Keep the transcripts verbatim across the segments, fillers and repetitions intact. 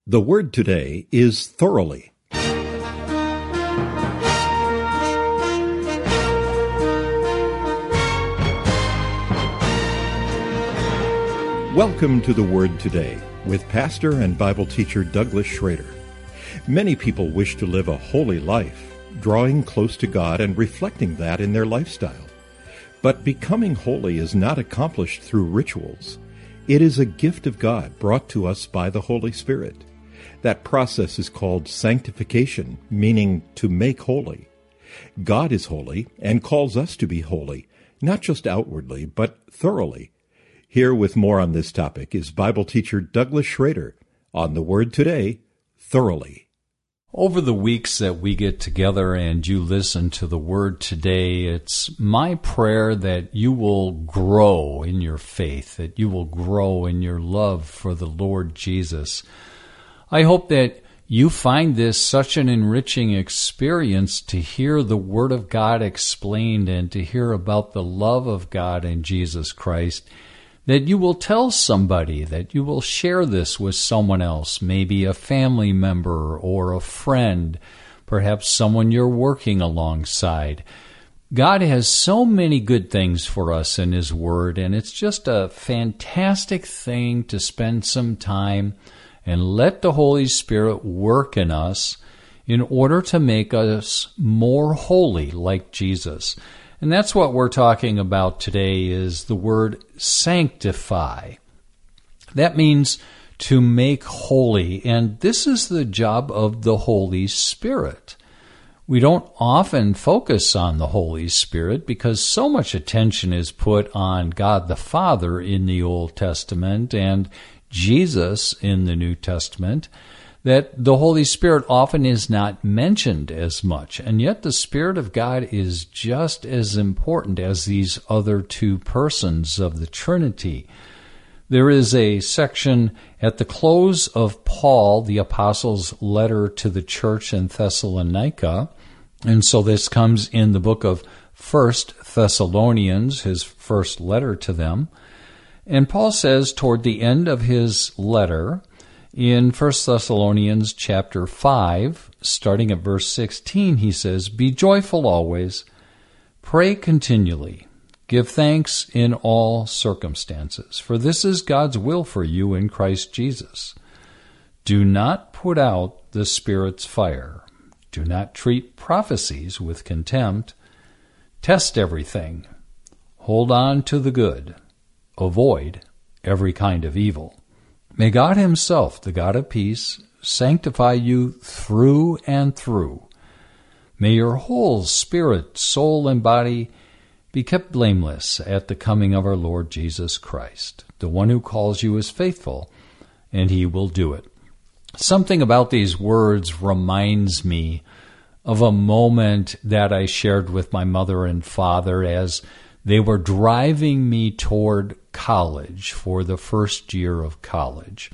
The word today is thoroughly. Welcome to the Word Today with pastor and Bible teacher Douglas Schrader. Many people wish to live a holy life, drawing close to God and reflecting that in their lifestyle. But becoming holy is not accomplished through rituals. It is a gift of God brought to us by the Holy Spirit. That process is called sanctification, meaning to make holy. God is holy and calls us to be holy, not just outwardly, but thoroughly. Here with more on this topic is Bible teacher Douglas Schrader on the Word Today, thoroughly. Over the weeks that we get together and you listen to the Word Today, it's my prayer that you will grow in your faith, that you will grow in your love for the Lord Jesus. I hope that you find this such an enriching experience to hear the Word of God explained and to hear about the love of God in Jesus Christ, that you will tell somebody, that you will share this with someone else, maybe a family member or a friend, perhaps someone you're working alongside. God has so many good things for us in His Word, and it's just a fantastic thing to spend some time and let the Holy Spirit work in us in order to make us more holy like Jesus. And that's what we're talking about today is the word sanctify. That means to make holy, and this is the job of the Holy Spirit. We don't often focus on the Holy Spirit because so much attention is put on God the Father in the Old Testament and Jesus in the New Testament, that the Holy Spirit often is not mentioned as much. And yet the Spirit of God is just as important as these other two persons of the Trinity. There is a section at the close of Paul, the Apostle's letter to the church in Thessalonica, and so this comes in the book of First Thessalonians, his first letter to them. And Paul says toward the end of his letter, in First Thessalonians chapter five, starting at verse sixteen, he says, "Be joyful always, pray continually, give thanks in all circumstances, for this is God's will for you in Christ Jesus. Do not put out the Spirit's fire. Do not treat prophecies with contempt. Test everything. Hold on to the good. Avoid every kind of evil. May God Himself, the God of peace, sanctify you through and through. May your whole spirit, soul, and body be kept blameless at the coming of our Lord Jesus Christ. The one who calls you is faithful, and He will do it." Something about these words reminds me of a moment that I shared with my mother and father as they were driving me toward college for the first year of college.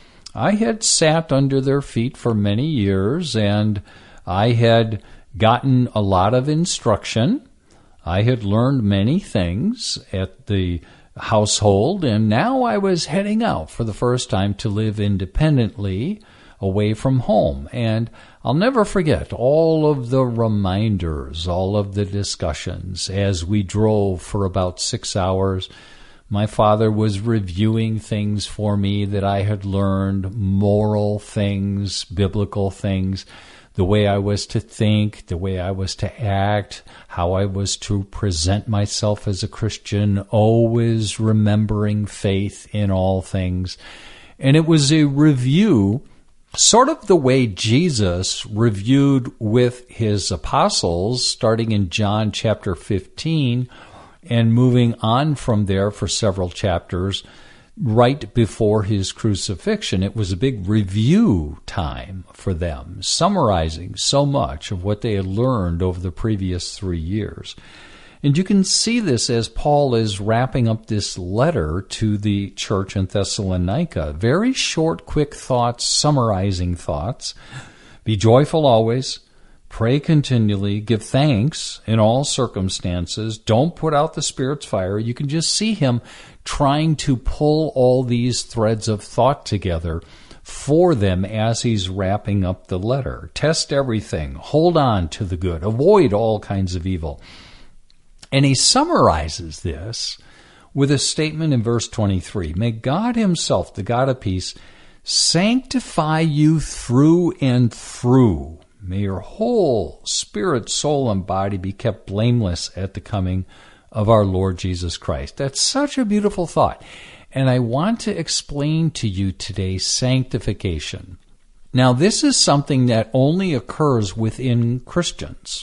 I had sat under their feet for many years, and I had gotten a lot of instruction. I had learned many things at the household, and now I was heading out for the first time to live independently away from home. And I'll never forget all of the reminders, all of the discussions as we drove for about six hours. My father was reviewing things for me that I had learned, moral things, biblical things, the way I was to think, the way I was to act, how I was to present myself as a Christian, always remembering faith in all things. And it was a review, sort of the way Jesus reviewed with His apostles, starting in John chapter fifteen, and moving on from there for several chapters right before His crucifixion. It was a big review time for them, summarizing so much of what they had learned over the previous three years. And you can see this as Paul is wrapping up this letter to the church in Thessalonica. Very short, quick thoughts, summarizing thoughts. Be joyful always. Pray continually. Give thanks in all circumstances. Don't put out the Spirit's fire. You can just see him trying to pull all these threads of thought together for them as he's wrapping up the letter. Test everything. Hold on to the good. Avoid all kinds of evil. And he summarizes this with a statement in verse twenty-three. May God himself, the God of peace, sanctify you through and through. May your whole spirit, soul, and body be kept blameless at the coming of our Lord Jesus Christ. That's such a beautiful thought. And I want to explain to you today sanctification. Now, this is something that only occurs within Christians.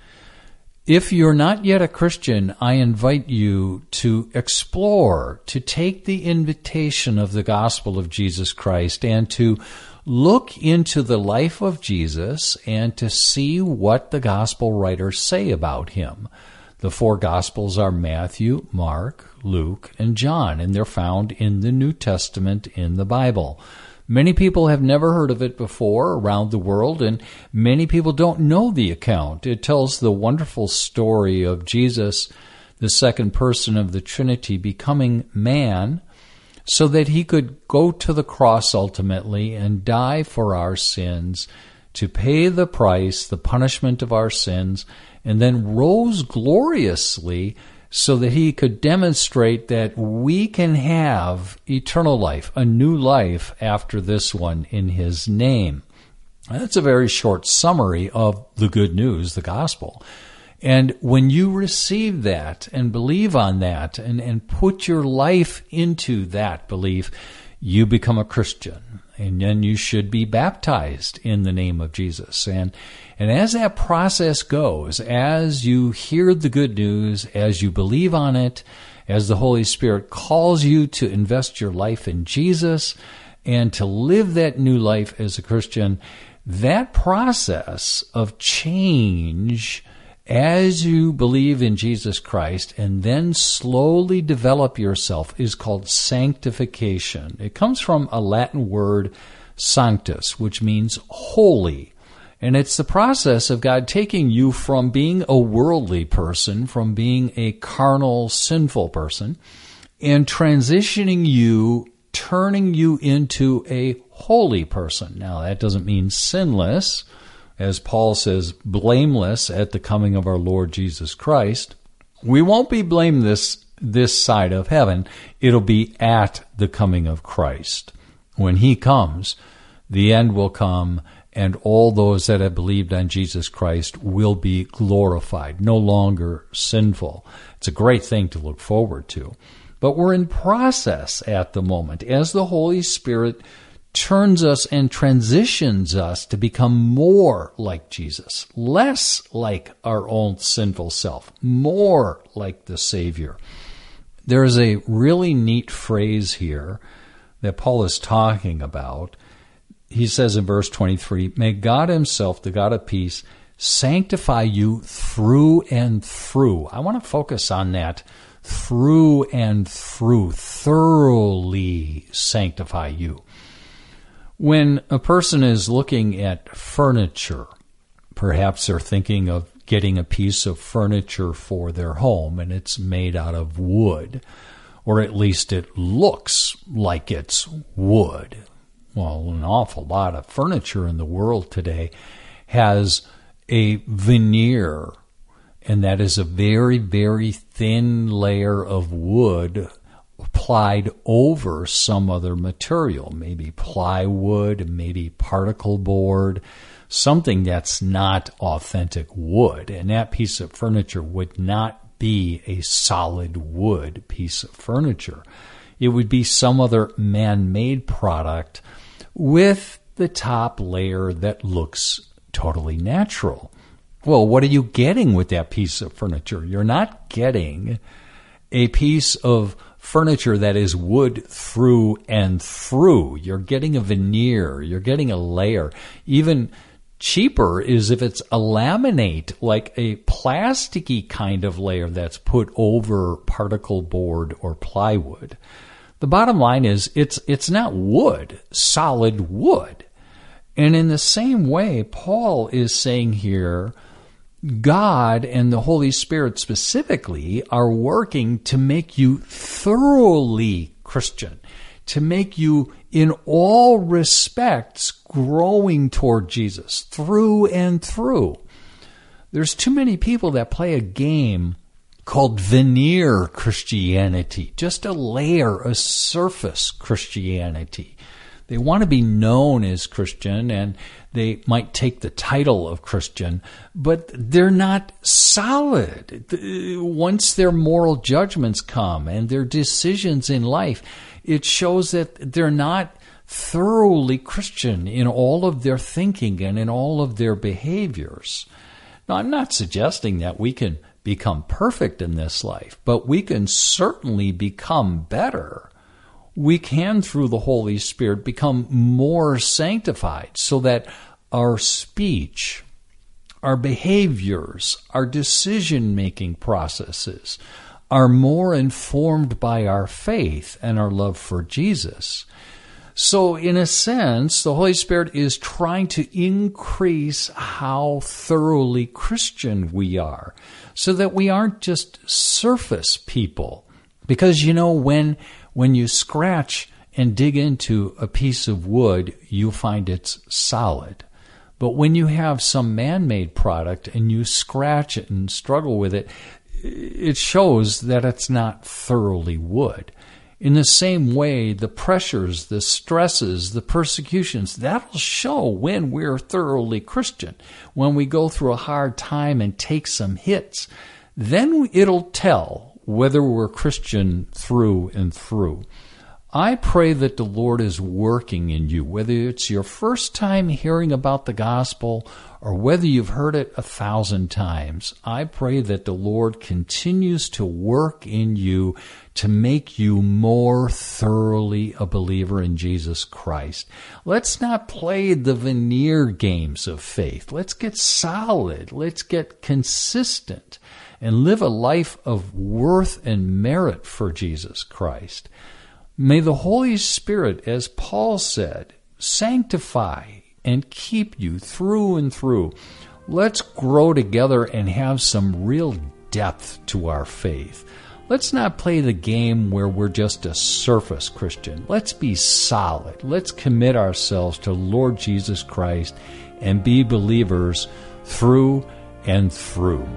If you're not yet a Christian, I invite you to explore, to take the invitation of the gospel of Jesus Christ and to look into the life of Jesus and to see what the gospel writers say about him. The four Gospels are Matthew, Mark, Luke, and John, and they're found in the New Testament in the Bible. Many people have never heard of it before around the world, and many people don't know the account. It tells the wonderful story of Jesus, the second person of the Trinity, becoming man so that he could go to the cross ultimately and die for our sins, to pay the price, the punishment of our sins, and then rose gloriously so that he could demonstrate that we can have eternal life, a new life after this one in his name. That's a very short summary of the good news, the gospel. And when you receive that and believe on that and, and put your life into that belief, you become a Christian. And then you should be baptized in the name of Jesus. And and as that process goes, as you hear the good news, as you believe on it, as the Holy Spirit calls you to invest your life in Jesus and to live that new life as a Christian, that process of change as you believe in Jesus Christ and then slowly develop yourself is called sanctification. It comes from a Latin word, sanctus, which means holy. And it's the process of God taking you from being a worldly person, from being a carnal, sinful person, and transitioning you, turning you into a holy person. Now, that doesn't mean sinless, as Paul says, blameless at the coming of our Lord Jesus Christ. We won't be blameless this side of heaven. It'll be at the coming of Christ. When he comes, the end will come, and all those that have believed on Jesus Christ will be glorified, no longer sinful. It's a great thing to look forward to. But we're in process at the moment as the Holy Spirit turns us and transitions us to become more like Jesus, less like our own sinful self, more like the Savior. There is a really neat phrase here that Paul is talking about. He says in verse twenty-three, may God himself, the God of peace, sanctify you through and through. I want to focus on that. Through and through, thoroughly sanctify you. When a person is looking at furniture, perhaps they're thinking of getting a piece of furniture for their home and it's made out of wood, or at least it looks like it's wood. Well, an awful lot of furniture in the world today has a veneer, and that is a very, very thin layer of wood applied over some other material, maybe plywood, maybe particle board, something that's not authentic wood. And that piece of furniture would not be a solid wood piece of furniture. It would be some other man-made product with the top layer that looks totally natural. Well, what are you getting with that piece of furniture? You're not getting a piece of furniture that is wood through and through. You're getting a veneer. You're getting a layer. Even cheaper is if it's a laminate, like a plasticky kind of layer that's put over particle board or plywood. The bottom line is it's it's not wood, solid wood. And in the same way, Paul is saying here, God and the Holy Spirit specifically are working to make you thoroughly Christian, to make you in all respects growing toward Jesus through and through. There's too many people that play a game called veneer Christianity, just a layer, a surface Christianity. They want to be known as Christian, and they might take the title of Christian, but they're not solid. Once their moral judgments come and their decisions in life, it shows that they're not thoroughly Christian in all of their thinking and in all of their behaviors. Now, I'm not suggesting that we can become perfect in this life, but we can certainly become better. We can, through the Holy Spirit, become more sanctified so that our speech, our behaviors, our decision-making processes are more informed by our faith and our love for Jesus. So, in a sense, the Holy Spirit is trying to increase how thoroughly Christian we are so that we aren't just surface people. Because, you know, when when you scratch and dig into a piece of wood, you find it's solid. But when you have some man-made product and you scratch it and struggle with it, it shows that it's not thoroughly wood. In the same way, the pressures, the stresses, the persecutions, that'll show when we're thoroughly Christian. When we go through a hard time and take some hits, then it'll tell whether we're Christian through and through. I pray that the Lord is working in you, whether it's your first time hearing about the gospel or whether you've heard it a thousand times. I pray that the Lord continues to work in you to make you more thoroughly a believer in Jesus Christ. Let's not play the veneer games of faith. Let's get solid. Let's get consistent and live a life of worth and merit for Jesus Christ. May the Holy Spirit, as Paul said, sanctify and keep you through and through. Let's grow together and have some real depth to our faith. Let's not play the game where we're just a surface Christian. Let's be solid. Let's commit ourselves to Lord Jesus Christ and be believers through and through.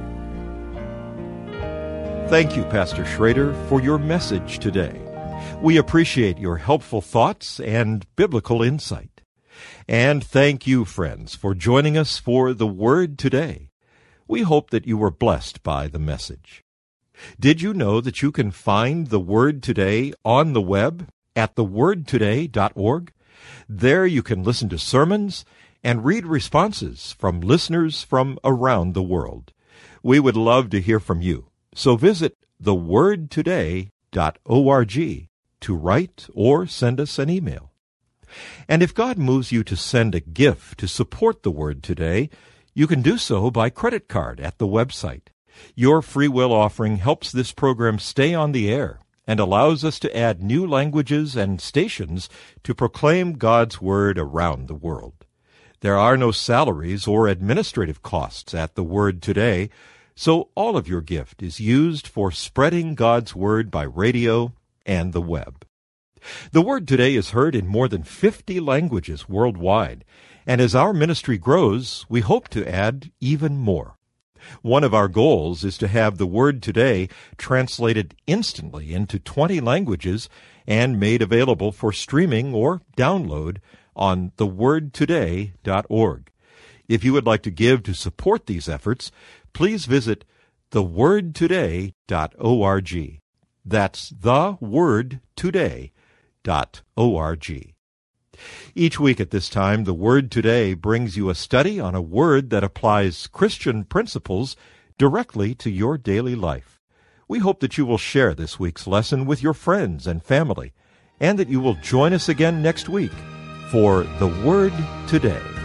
Thank you, Pastor Schrader, for your message today. We appreciate your helpful thoughts and biblical insight. And thank you, friends, for joining us for The Word Today. We hope that you were blessed by the message. Did you know that you can find The Word Today on the web at the word today dot org? There you can listen to sermons and read responses from listeners from around the world. We would love to hear from you. So visit the word today dot org to write or send us an email. And if God moves you to send a gift to support the Word Today, you can do so by credit card at the website. Your free will offering helps this program stay on the air and allows us to add new languages and stations to proclaim God's Word around the world. There are no salaries or administrative costs at the Word Today, so all of your gift is used for spreading God's Word by radio and the web. The Word Today is heard in more than fifty languages worldwide, and as our ministry grows, we hope to add even more. One of our goals is to have the Word Today translated instantly into twenty languages and made available for streaming or download on the word today dot org. If you would like to give to support these efforts, please visit the word today dot org. That's the word today dot org. Each week at this time, The Word Today brings you a study on a word that applies Christian principles directly to your daily life. We hope that you will share this week's lesson with your friends and family, and that you will join us again next week for The Word Today.